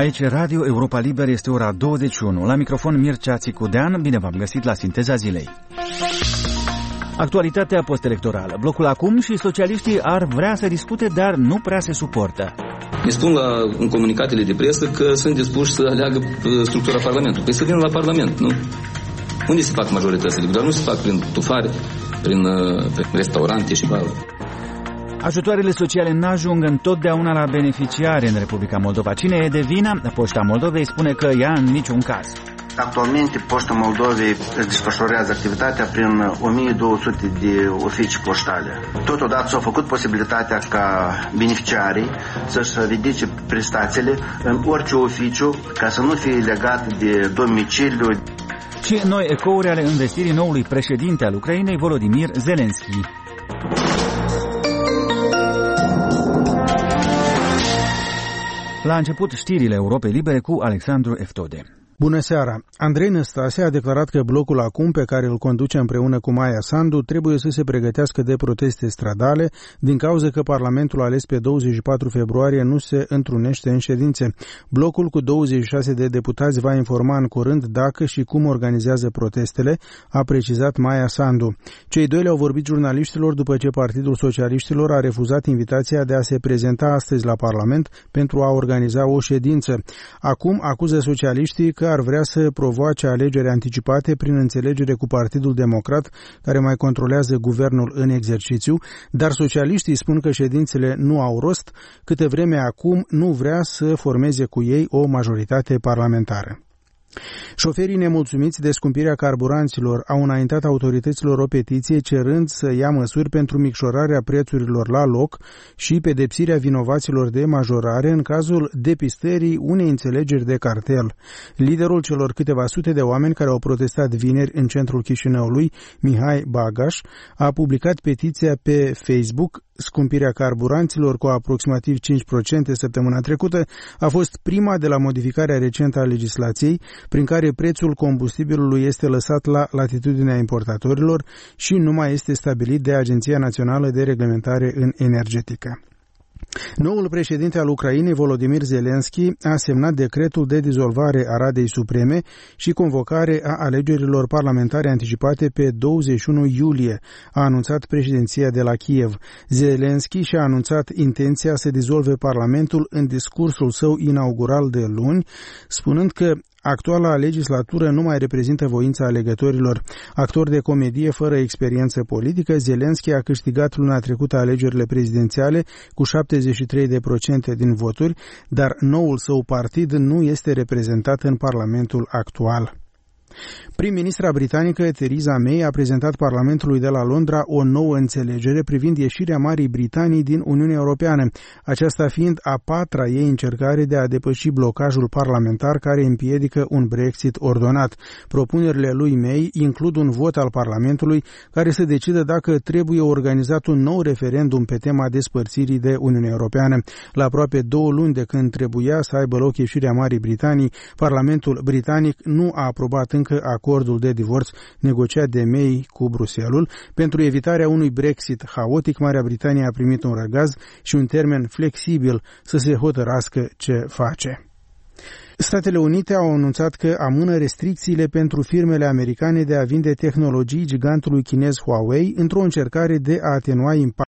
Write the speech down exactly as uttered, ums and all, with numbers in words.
Aici Radio Europa Liber, este ora douăzeci și unu. La microfon Mircea Țicudean, bine v-am găsit la Sinteza Zilei. Actualitatea postelectorală. Blocul Acum și socialiștii ar vrea să discute, dar nu prea se suportă. Ne spun la, în comunicatele de presă că sunt dispuși să aleagă structura Parlamentului. Păi să vină la Parlament, nu? Unde se fac majoritățile? Dar nu se fac prin tufari, prin, prin restaurante și baruri. Ajutoarele sociale n-ajung întotdeauna la beneficiari în Republica Moldova. Cine e de vină? Poșta Moldovei spune că ea în niciun caz. Actualmente, Poșta Moldovei desfășurează activitatea prin o mie două sute de oficii poștale. Totodată s-a făcut posibilitatea ca beneficiarii să-și ridice prestațiile în orice oficiu, ca să nu fie legat de domiciliu. Și noi ecouri ale investirii noului președinte al Ucrainei, Volodymyr Zelensky. La început, știrile Europei Libere cu Alexandru Eftode. Bună seara! Andrei Năstase a declarat că blocul Acum, pe care îl conduce împreună cu Maia Sandu, trebuie să se pregătească de proteste stradale, din cauza că Parlamentul ales pe douăzeci și patru februarie nu se întrunește în ședințe. Blocul cu douăzeci și șase de deputați va informa în curând dacă și cum organizează protestele, a precizat Maia Sandu. Cei doi le-au vorbit jurnaliștilor după ce Partidul Socialiștilor a refuzat invitația de a se prezenta astăzi la Parlament pentru a organiza o ședință. Acum acuză socialiștii că ar vrea să provoace alegeri anticipate prin înțelegere cu Partidul Democrat, care mai controlează guvernul în exercițiu, dar socialiștii spun că ședințele nu au rost, câte vreme Acum nu vrea să formeze cu ei o majoritate parlamentară. Șoferii nemulțumiți de scumpirea carburanților au înaintat autorităților o petiție cerând să ia măsuri pentru micșorarea prețurilor la loc și pedepsirea vinovaților de majorare în cazul depistării unei înțelegeri de cartel. Liderul celor câteva sute de oameni care au protestat vineri în centrul Chișinăului, Mihai Bagaș, a publicat petiția pe Facebook. Scumpirea carburanților cu aproximativ cinci la sută săptămâna trecută a fost prima de la modificarea recentă a legislației, prin care prețul combustibilului este lăsat la latitudinea importatorilor și nu mai este stabilit de Agenția Națională de Reglementare în Energetică. Noul președinte al Ucrainei, Volodymyr Zelensky, a semnat decretul de dizolvare a Radei Supreme și convocare a alegerilor parlamentare anticipate pe douăzeci și unu iulie, a anunțat președinția de la Kiev. Zelensky și-a anunțat intenția să dizolve Parlamentul în discursul său inaugural de luni, spunând că actuala legislatură nu mai reprezintă voința alegătorilor. Actor de comedie fără experiență politică, Zelensky a câștigat luna trecută alegerile prezidențiale cu șaptezeci și trei la sută din voturi, dar noul său partid nu este reprezentat în Parlamentul actual. Prim-ministra britanică Theresa May a prezentat Parlamentului de la Londra o nouă înțelegere privind ieșirea Marii Britanii din Uniunea Europeană, aceasta fiind a patra ei încercare de a depăși blocajul parlamentar care împiedică un Brexit ordonat. Propunerile lui May includ un vot al Parlamentului care să decidă dacă trebuie organizat un nou referendum pe tema despărțirii de Uniunea Europeană. La aproape două luni de când trebuia să aibă loc ieșirea Marii Britanii, Parlamentul britanic nu a aprobat încă acordul de divorț negociat de May cu Bruxelles. Pentru evitarea unui Brexit haotic, Marea Britanie a primit un răgaz și un termen flexibil să se hotărască ce face. Statele Unite au anunțat că amână restricțiile pentru firmele americane de a vinde tehnologii gigantului chinez Huawei într-o încercare de a atenua impactul